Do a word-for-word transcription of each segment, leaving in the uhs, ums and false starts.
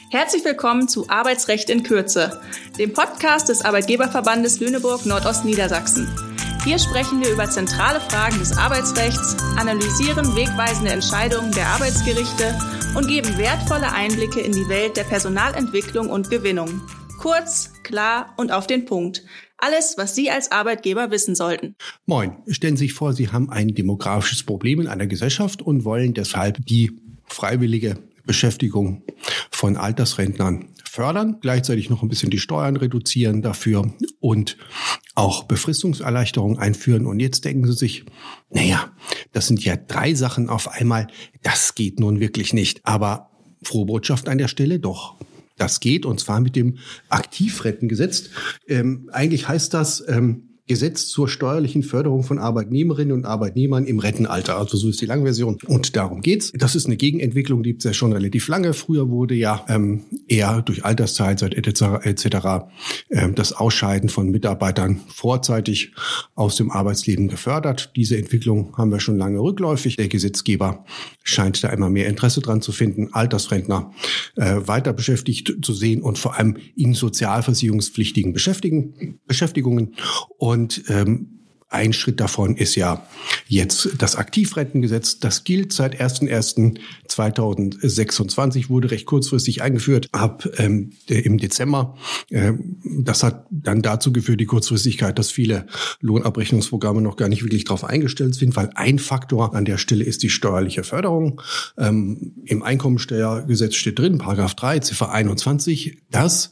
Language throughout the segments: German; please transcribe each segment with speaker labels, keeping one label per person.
Speaker 1: Herzlich willkommen zu Arbeitsrecht in Kürze, dem Podcast des Arbeitgeberverbandes Lüneburg-Nordostniedersachsen. Hier sprechen wir über zentrale Fragen des Arbeitsrechts, analysieren wegweisende Entscheidungen der Arbeitsgerichte und geben wertvolle Einblicke in die Welt der Personalentwicklung und Gewinnung. Kurz, klar und auf den Punkt. Alles, was Sie als Arbeitgeber wissen sollten.
Speaker 2: Moin, stellen Sie sich vor, Sie haben ein demografisches Problem in einer Gesellschaft und wollen deshalb die freiwillige Beschäftigung von Altersrentnern fördern, gleichzeitig noch ein bisschen die Steuern reduzieren dafür und auch Befristungserleichterungen einführen. Und jetzt denken Sie sich, naja, das sind ja drei Sachen auf einmal, das geht nun wirklich nicht. Aber frohe Botschaft an der Stelle, doch. Das geht, und zwar mit dem Aktivrentengesetz. Ähm, eigentlich heißt das ähm, Gesetz zur steuerlichen Förderung von Arbeitnehmerinnen und Arbeitnehmern im Rentenalter. Also so ist die lange Version. Und darum geht's. Das ist eine Gegenentwicklung, die gibt's ja schon relativ lange. Früher wurde ja ähm, eher durch Alterszeit et cetera ähm, das Ausscheiden von Mitarbeitern vorzeitig aus dem Arbeitsleben gefördert. Diese Entwicklung haben wir schon lange rückläufig. Der Gesetzgeber scheint da immer mehr Interesse dran zu finden, Altersrentner äh, weiter beschäftigt zu sehen und vor allem in sozialversicherungspflichtigen Beschäftigen, Beschäftigungen. Und ähm, ein Schritt davon ist ja jetzt das Aktivrentengesetz. Das gilt seit erster erster zweitausendsechsundzwanzig, wurde recht kurzfristig eingeführt, ab ähm, im Dezember. Ähm, das hat dann dazu geführt, die Kurzfristigkeit, dass viele Lohnabrechnungsprogramme noch gar nicht wirklich darauf eingestellt sind, weil ein Faktor an der Stelle ist die steuerliche Förderung. Ähm, im Einkommensteuergesetz steht drin, Paragraph drei, Ziffer einundzwanzig, dass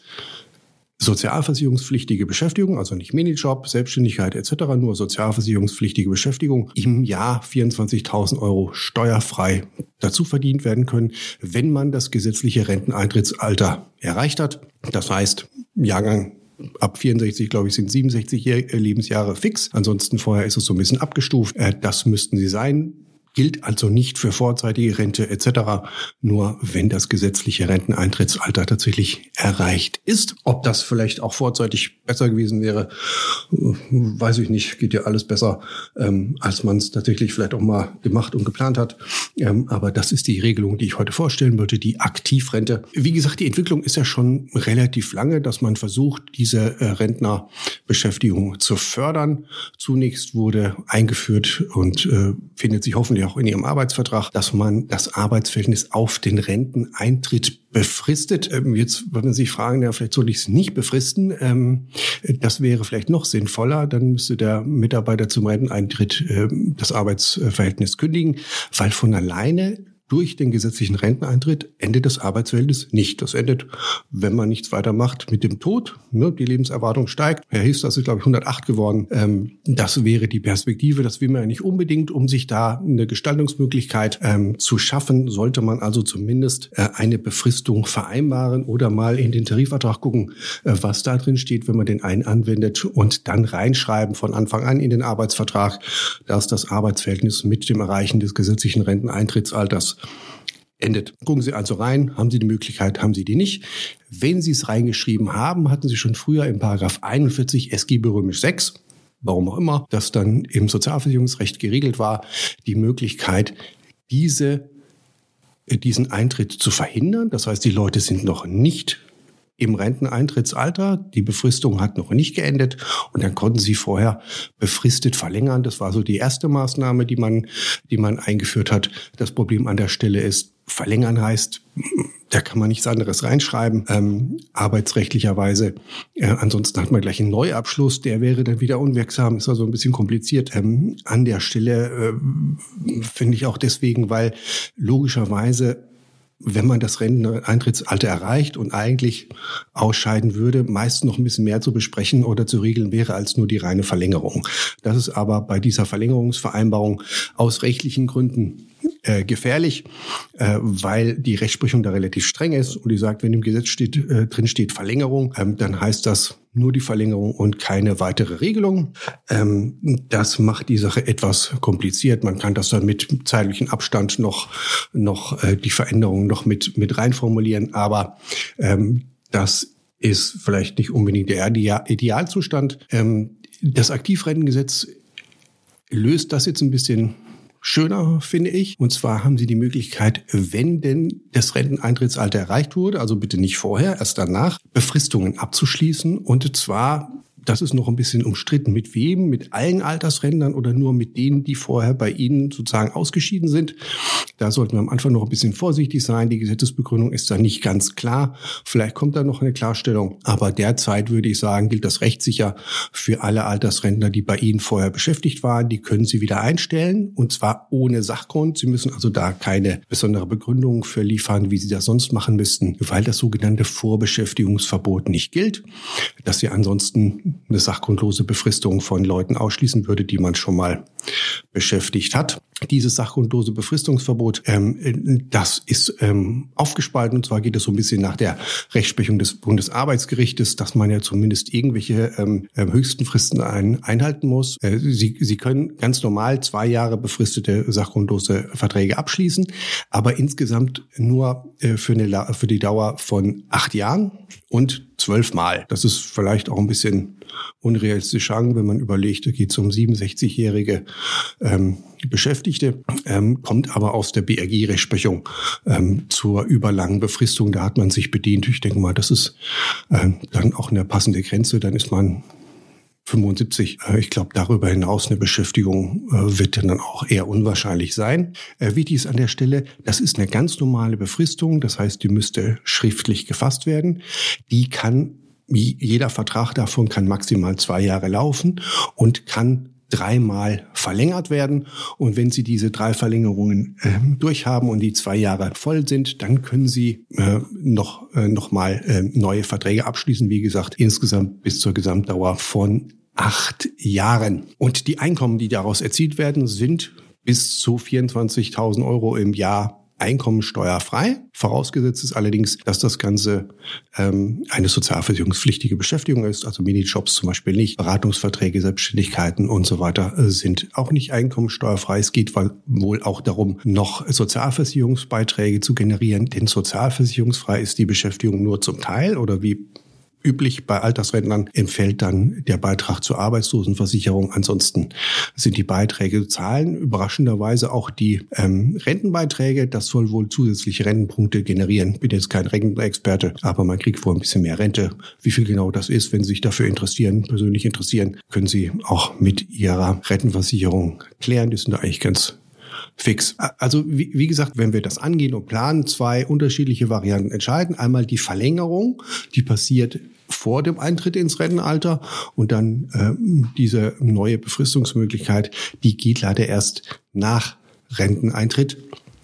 Speaker 2: sozialversicherungspflichtige Beschäftigung, also nicht Minijob, Selbstständigkeit et cetera, nur sozialversicherungspflichtige Beschäftigung im Jahr vierundzwanzigtausend Euro steuerfrei dazu verdient werden können, wenn man das gesetzliche Renteneintrittsalter erreicht hat. Das heißt, Jahrgang ab vierundsechzig, glaube ich, sind siebenundsechzig Lebensjahre fix. Ansonsten vorher ist es so ein bisschen abgestuft. Das müssten sie sein. Gilt also nicht für vorzeitige Rente et cetera, nur wenn das gesetzliche Renteneintrittsalter tatsächlich erreicht ist. Ob das vielleicht auch vorzeitig besser gewesen wäre, weiß ich nicht. Geht ja alles besser, ähm, als man es tatsächlich vielleicht auch mal gemacht und geplant hat. Ähm, aber das ist die Regelung, die ich heute vorstellen wollte, die Aktivrente. Wie gesagt, die Entwicklung ist ja schon relativ lange, dass man versucht, diese äh, Rentnerbeschäftigung zu fördern. Zunächst wurde eingeführt und äh, findet sich hoffentlich auch in Ihrem Arbeitsvertrag, dass man das Arbeitsverhältnis auf den Renteneintritt befristet. Ähm, jetzt würde man sich fragen, ja, vielleicht soll ich es nicht befristen. Ähm, das wäre vielleicht noch sinnvoller. Dann müsste der Mitarbeiter zum Renteneintritt äh, das Arbeitsverhältnis kündigen, weil von alleine durch den gesetzlichen Renteneintritt endet das Arbeitsverhältnis nicht. Das endet, wenn man nichts weiter macht, mit dem Tod. Die Lebenserwartung steigt. Herr Hiss, das ist, glaube ich, hundertacht geworden. Das wäre die Perspektive. Das will man ja nicht unbedingt. Um sich da eine Gestaltungsmöglichkeit zu schaffen, sollte man also zumindest eine Befristung vereinbaren oder mal in den Tarifvertrag gucken, was da drin steht, wenn man den einen anwendet, und dann reinschreiben von Anfang an in den Arbeitsvertrag, dass das Arbeitsverhältnis mit dem Erreichen des gesetzlichen Renteneintrittsalters endet. Gucken Sie also rein, haben Sie die Möglichkeit, haben Sie die nicht. Wenn Sie es reingeschrieben haben, hatten Sie schon früher im Paragraph einundvierzig S G B römisch sechs, warum auch immer, das dann im Sozialversicherungsrecht geregelt war, die Möglichkeit, diese, diesen Eintritt zu verhindern. Das heißt, die Leute sind noch nicht im Renteneintrittsalter, die Befristung hat noch nicht geendet, und dann konnten sie vorher befristet verlängern. Das war so die erste Maßnahme, die man, die man eingeführt hat. Das Problem an der Stelle ist, verlängern heißt, da kann man nichts anderes reinschreiben, ähm, arbeitsrechtlicherweise. Äh, ansonsten hat man gleich einen Neuabschluss, der wäre dann wieder unwirksam, ist also ein bisschen kompliziert. Ähm, an der Stelle äh, finde ich auch deswegen, weil logischerweise, wenn man das Renteneintrittsalter erreicht und eigentlich ausscheiden würde, meist noch ein bisschen mehr zu besprechen oder zu regeln wäre als nur die reine Verlängerung. Das ist aber bei dieser Verlängerungsvereinbarung aus rechtlichen Gründen äh, gefährlich, äh, weil die Rechtsprechung da relativ streng ist und die sagt, wenn im Gesetz steht, äh, drin steht Verlängerung, ähm, dann heißt das nur die Verlängerung und keine weitere Regelung. Ähm, das macht die Sache etwas kompliziert. Man kann das dann mit zeitlichem Abstand noch noch äh, die Veränderungen noch mit mit reinformulieren, aber ähm, das ist vielleicht nicht unbedingt der Idealzustand. Ähm, das Aktivrentengesetz löst das jetzt ein bisschen schöner, finde ich. Und zwar haben Sie die Möglichkeit, wenn denn das Renteneintrittsalter erreicht wurde, also bitte nicht vorher, erst danach, Befristungen abzuschließen. Und zwar, das ist noch ein bisschen umstritten, mit wem? Mit allen Altersrentnern oder nur mit denen, die vorher bei Ihnen sozusagen ausgeschieden sind? Da sollten wir am Anfang noch ein bisschen vorsichtig sein. Die Gesetzesbegründung ist da nicht ganz klar. Vielleicht kommt da noch eine Klarstellung. Aber derzeit würde ich sagen, gilt das rechtssicher für alle Altersrentner, die bei Ihnen vorher beschäftigt waren. Die können Sie wieder einstellen, und zwar ohne Sachgrund. Sie müssen also da keine besondere Begründung für liefern, wie Sie das sonst machen müssten, weil das sogenannte Vorbeschäftigungsverbot nicht gilt, dass Sie ansonsten eine sachgrundlose Befristung von Leuten ausschließen würde, die man schon mal beschäftigt hat. Dieses sachgrundlose Befristungsverbot, ähm, das ist ähm, aufgespalten. Und zwar geht es so ein bisschen nach der Rechtsprechung des Bundesarbeitsgerichtes, dass man ja zumindest irgendwelche ähm, höchsten Fristen ein, einhalten muss. Äh, Sie, Sie können ganz normal zwei Jahre befristete sachgrundlose Verträge abschließen, aber insgesamt nur äh, für, eine, für die Dauer von acht Jahren und zwölf Mal. Das ist vielleicht auch ein bisschen unrealistisch sagen, wenn man überlegt, da geht es um siebenundsechzigjährige ähm, Beschäftigte, ähm, kommt aber aus der B R G-Rechtsprechung ähm, zur überlangen Befristung. Da hat man sich bedient. Ich denke mal, das ist ähm, dann auch eine passende Grenze. Dann ist man fünfundsiebzig. Äh, ich glaube, darüber hinaus eine Beschäftigung äh, wird dann auch eher unwahrscheinlich sein. Äh, wichtig ist an der Stelle, das ist eine ganz normale Befristung. Das heißt, die müsste schriftlich gefasst werden. Die kann Jeder Vertrag davon kann maximal zwei Jahre laufen und kann dreimal verlängert werden. Und wenn Sie diese drei Verlängerungen äh, durchhaben und die zwei Jahre voll sind, dann können Sie äh, noch, äh, noch mal äh, neue Verträge abschließen. Wie gesagt, insgesamt bis zur Gesamtdauer von acht Jahren. Und die Einkommen, die daraus erzielt werden, sind bis zu vierundzwanzigtausend Euro im Jahr einkommensteuerfrei. Vorausgesetzt ist allerdings, dass das Ganze ähm, eine sozialversicherungspflichtige Beschäftigung ist, also Minijobs zum Beispiel nicht, Beratungsverträge, Selbstständigkeiten und so weiter äh, sind auch nicht einkommensteuerfrei. Es geht wohl auch darum, noch Sozialversicherungsbeiträge zu generieren, denn sozialversicherungsfrei ist die Beschäftigung nur zum Teil oder wie üblich bei Altersrentnern entfällt dann der Beitrag zur Arbeitslosenversicherung. Ansonsten sind die Beiträge zu zahlen. Überraschenderweise auch die ähm, Rentenbeiträge. Das soll wohl zusätzliche Rentenpunkte generieren. Bin jetzt kein Rentenexperte, aber man kriegt wohl ein bisschen mehr Rente. Wie viel genau das ist, wenn Sie sich dafür interessieren, persönlich interessieren, können Sie auch mit Ihrer Rentenversicherung klären. Die sind da eigentlich ganz fix. Also wie, wie gesagt, wenn wir das angehen und planen, zwei unterschiedliche Varianten entscheiden. Einmal die Verlängerung, die passiert vor dem Eintritt ins Rentenalter, und dann äh, diese neue Befristungsmöglichkeit, die geht leider erst nach Renteneintritt.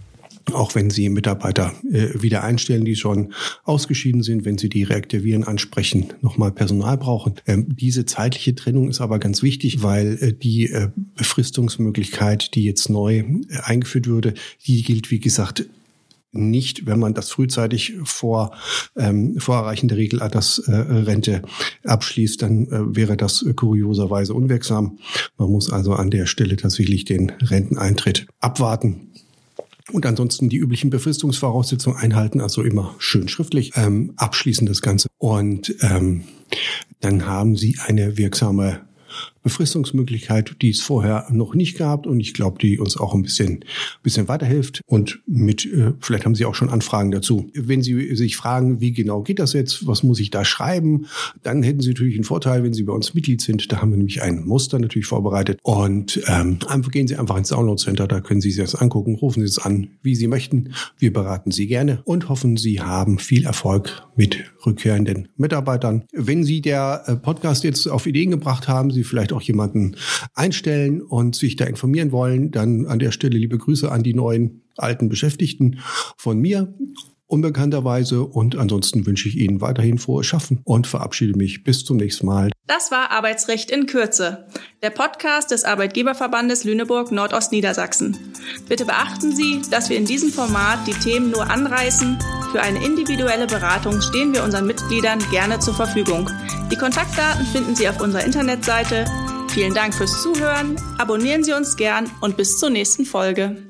Speaker 2: Auch wenn Sie Mitarbeiter äh, wieder einstellen, die schon ausgeschieden sind, wenn Sie die reaktivieren, ansprechen, nochmal Personal brauchen. Ähm, diese zeitliche Trennung ist aber ganz wichtig, weil äh, die äh, Befristungsmöglichkeit, die jetzt neu äh, eingeführt würde, die gilt, wie gesagt, nicht, wenn man das frühzeitig vor, ähm, vor Erreichen der Regelaltersrente äh, abschließt, dann äh, wäre das äh, kurioserweise unwirksam. Man muss also an der Stelle tatsächlich den Renteneintritt abwarten. Und ansonsten die üblichen Befristungsvoraussetzungen einhalten, also immer schön schriftlich, ähm, abschließen das Ganze. Und ähm, dann haben Sie eine wirksame Befristungsmöglichkeit, die es vorher noch nicht gab, und ich glaube, die uns auch ein bisschen bisschen weiterhilft. Und mit äh, vielleicht haben Sie auch schon Anfragen dazu. Wenn Sie sich fragen, wie genau geht das jetzt, was muss ich da schreiben, dann hätten Sie natürlich einen Vorteil, wenn Sie bei uns Mitglied sind. Da haben wir nämlich ein Muster natürlich vorbereitet, und ähm, einfach gehen Sie einfach ins Download Center, da können Sie sich das angucken, rufen Sie es an, wie Sie möchten. Wir beraten Sie gerne und hoffen, Sie haben viel Erfolg mit rückkehrenden Mitarbeitern. Wenn Sie der äh, Podcast jetzt auf Ideen gebracht haben, Sie vielleicht auch jemanden einstellen und sich da informieren wollen, dann an der Stelle liebe Grüße an die neuen alten Beschäftigten von mir, unbekannterweise. Und ansonsten wünsche ich Ihnen weiterhin frohes Schaffen und verabschiede mich bis zum nächsten Mal.
Speaker 1: Das war Arbeitsrecht in Kürze, der Podcast des Arbeitgeberverbandes Lüneburg-Nordostniedersachsen. Bitte beachten Sie, dass wir in diesem Format die Themen nur anreißen. Für eine individuelle Beratung stehen wir unseren Mitgliedern gerne zur Verfügung. Die Kontaktdaten finden Sie auf unserer Internetseite. Vielen Dank fürs Zuhören, abonnieren Sie uns gern und bis zur nächsten Folge.